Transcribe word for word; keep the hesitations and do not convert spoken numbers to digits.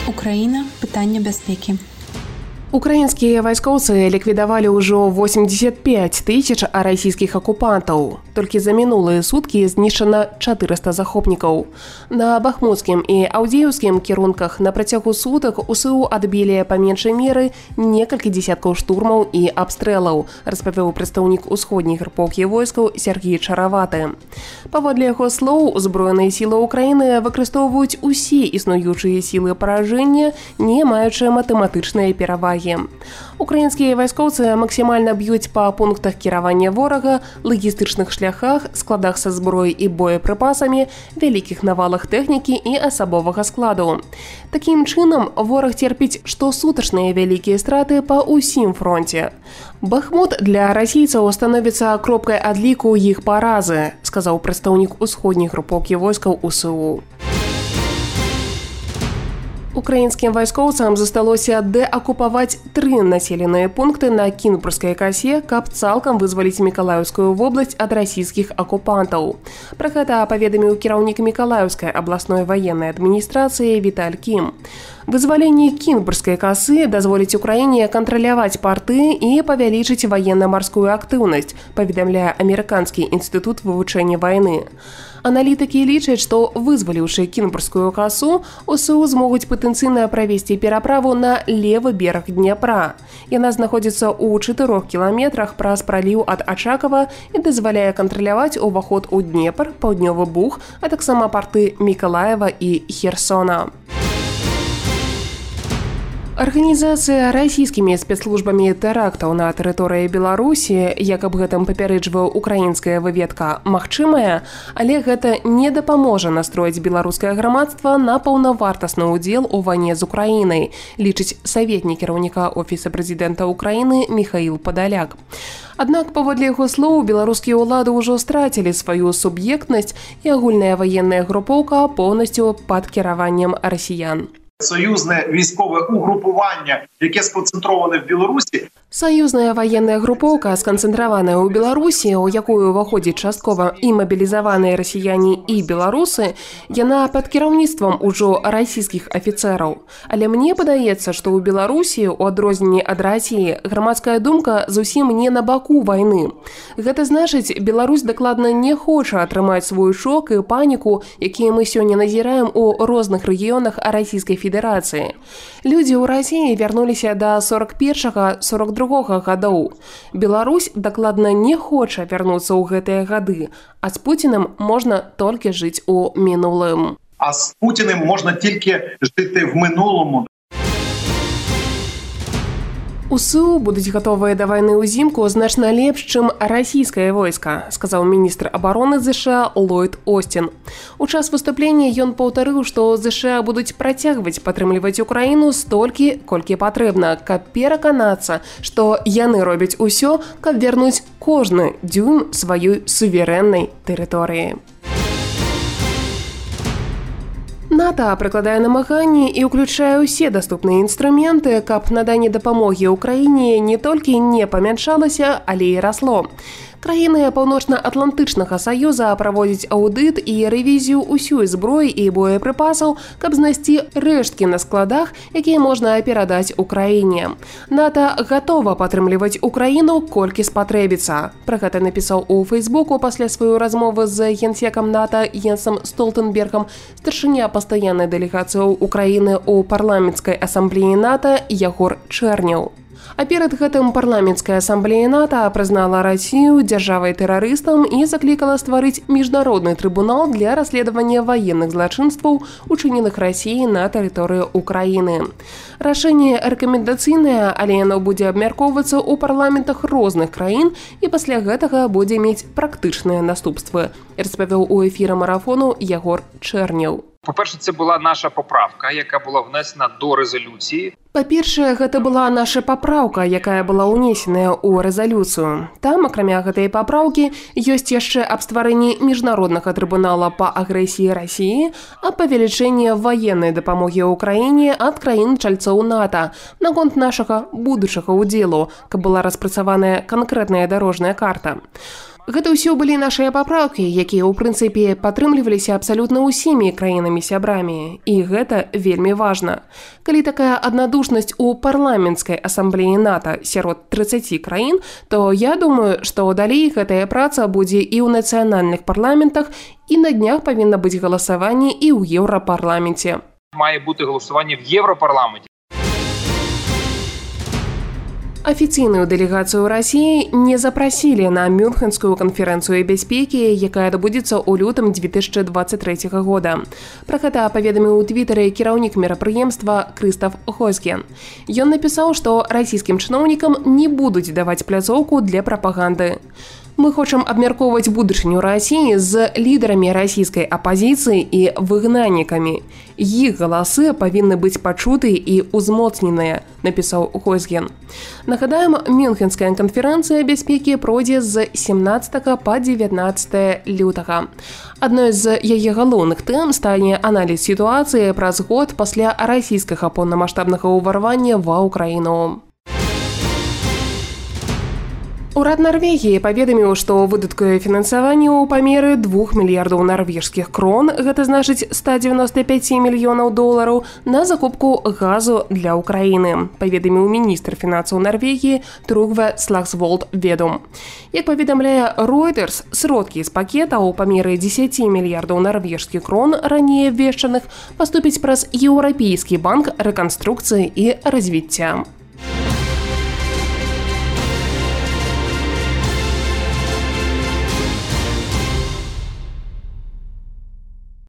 Украіна. Пытанне бяспекі. Украінскія вайскоўцы ліквідавалі ўжо восемьдесят пять тысяч расійскіх акупантаў. Толькі за мінулыя суткі знішчана чатырыста захопнікаў. На бахмуцкім і аўдзееўскім кірунках на працягу сутак УСУ адбілі па меншай меры некалькі дзесяткаў штурмаў і абстрэлаў, распавёў прадстаўнік усходняй групоўкі войскаў Сергей Чараваты. Паводле яго слоў, узброеныя сілы Украіны выкарыстоўваюць усе існуючыя сілы паражэння, не маючы матэматычныя перавагі. Украінскія вайскоўцы максімальна б'юць па пунктах кіравання ворага, лагістычных шляхах, складах са зброяй і боепрыпасамі, вялікіх навалах тэхнікі і асабовага складу. Такім чынам, вораг терпіць штосутачныя вялікія страты па ўсім фронце. Бахмут для расійцаў становіцца кропкай адліку іх паразы, сказаў прадстаўнік усходняй групоўкі войскаў УСУ. Украінскім вайскоўцам засталося дэакупаваць тры населеныя пункты на Кінбургскай косе, каб цалкам вызваліць Мікалаеўскую вобласць ад расійскіх акупантаў. Пра гэта паведаміў кіраўнік Мікалаеўскай абласной ваеннай адміністрацыі Віталь Кім. Вызваленне Кінбургскай косы дазволіць Украіне кантраляваць парты і павялічыць ваенна-марскую актыўнасць, паведамляе Амерыканскі інстытут вывучэння вайны. Аналітыкі лічаць, што вызваліўшы Кінбургскую касу, УСУ змогуць патэнцыйна правесці пераправу на левы бераг Дняпра. Яна знаходзіцца ў чатырох кіламетрах праз праліў ад Ачакава і дазваляе кантраляваць уваход у Днепр, Паўднёвы Буг, а таксама парты Мікалаева і Херсона. Арганізацыя расійскімі спецслужбамі тэрактаў на тэрыторыі Беларусі, як аб гэтым папярэджвае украінская выведка, магчымая, але гэта не дапаможа настроіць беларускае грамадства на паўнавартасны ўдзел у вайне з Украінай, лічыць саветнік кіраўніка Офіса прэзідэнта Украіны Міхаіл Падаляк. Аднак, паводле яго слоў, беларускія ўлады ўжо страцілі сваю суб'ектнасць і агульная ваенная групоўка поўнасцю пад кіраваннем расіян. Союзне військове угрупування, яке сконцентроване в Білорусі. Саюзная ваенная групоўка, сканцэнтраваная ў Беларусі, у якую ўваходзіць часткова і мабілізаваныя расіяне і беларусы, яна пад кіраўніцтвам ужо расійскіх афіцэраў. Але мне падаецца, што ў Беларусі, у адрозненні ад Расіі, грамадская думка зусім не на баку вайны. Гэта значыць, Беларусь дакладна не хоча атрымаць свой шок і паніку, якія мы сёння назіраем у розных рэгіёнах расійскай федэрацыі. Людзі ў Расіі вярнуліся да сорок першага сорок другога гадоў. Беларусь дакладна не хоча вярнуцца ў гэтыя гады, а з Пуціним можна толькі жыць у мінулым. А з Путіним можна тільки жити в минулому. УСУ будуць гатовыя да вайны ўзімку значна лепш, чым расійскае войска, сказаў міністр абароны ЗША Ллойд Остин. У час выступлення ён паўтарыў, што ЗША будуць працягваць падтрымліваць Украіну столькі, колькі патрэбна, каб пераканацца, што яны робяць усё, каб вярнуць кожны дзюйм сваёй суверэннай тэрыторыі. НАТО прыкладае намаганні і ўключае ўсе даступныя інструменты, каб наданне дапамогі Украіне не толькі не памяншалася, але і расло. Краіны Паўночна-Атлантычнага саюза праводзяць аўдыт і рэвізію ўсёй зброі і боепрыпасаў, каб знайсці рэшткі на складах, якія можна перадаць Украіне. НАТО гатова падтрымліваць Украіну, колькі спатрэбіцца. Пра гэта напісаў у Фейсбуку пасля сваёй размовы з генсекам НАТО Йенсом Столтенбергам старшыня пастаяннай дэлегацыі Украіны ў парламенцкай асамблеі НАТО Ягор Чэрняў. А перад гэтым парламенцкая асамблея НАТО прызнала Расію дзяржавай-тэрарыстам і заклікала стварыць міжнародны трыбунал для расследавання ваенных злачынстваў, учыненых Расіяй на тэрыторыі Украіны. Рашэнне рэкамендацыйнае, але яно будзе абмяркоўвацца ў парламентах розных краін і пасля гэтага будзе мець практычныя наступствы, распавёў у эфіры марафону Ягор Чэрняў. По-перше, це була наша поправка, яка була внесена до резолюції. Па-першае, гэта была наша папраўка, якая была ўнесеная ў рэзалюцыю. Там, акрамя гэтай папраўкі, ёсць яшчэ аб стварэнні міжнароднага трыбунала па агрэсіі Расіі, а павелічэнне ваеннай дапамогі ўкраіне ад краін-чальцоў НАТО наконт нашага будучага ўдзелу, каб была распрацаваная канкрэтная дарожная карта. Гэта ўсё былі нашыя папраўкі, якія ў прынцыпе падтрымліваліся абсалютна ўсімі краінамі-сябрамі. І гэта вельмі важна. Калі такая аднадушнасць у парламенцкай асамблеі НАТО сярод трыццаці краін, то я думаю, што далей гэтая праца будзе і ў нацыянальных парламентах, і на днях павінна быць галасаванне і ў Еўрапарламенце. Має бути голосування в Європарламенті. Афіцыйную дэлегацыю Расіі не запрасілі на Мюнхенскую канферэнцыю бяспекі, якая адбудзецца ў лютым две тысячи двадцать третьего года. Пра гэта паведаміў у твітары кіраўнік мерапрыемства Крыстаф Хойсген. Ён напісаў, што расійскім чыноўнікам не будуць даваць пляцоўку для прапаганды. Мы хочам абмяркоўваць будучыню Расіі з лідарамі расійскай апазіцыі і выгнаннікамі. Іх галасы павінны быць пачуты і ўзмоцненыя, напісаў Хойсген. Нагадаем, Мюнхенская канферэнцыя бяспекі пройдзе з семнаццатага па дзевятнаццатае лютага. Адной з яе галоўных тэм стане аналіз сітуацыі праз год пасля расійскага поўнамаштабнага ўварвання ва Ўкраіну. Урад Нарвегіі паведаміў, што выдаткуе фінансаванне ў памеры двух мільярдаў нарвежскіх крон, гэта значыць сто девяносто пять мільёнаў долараў, на закупку газу для Ўкраіны, паведаміў міністр фінансаў Нарвегіі Тругве Слаксволд Ведум. Як паведамляе Reuters, сродкі з пакета ў памеры дзесяць мільярдаў нарвежскіх крон, раней абвешчаных, паступіць праз Еўрапейскі банк рэканструкцыі і развіцця.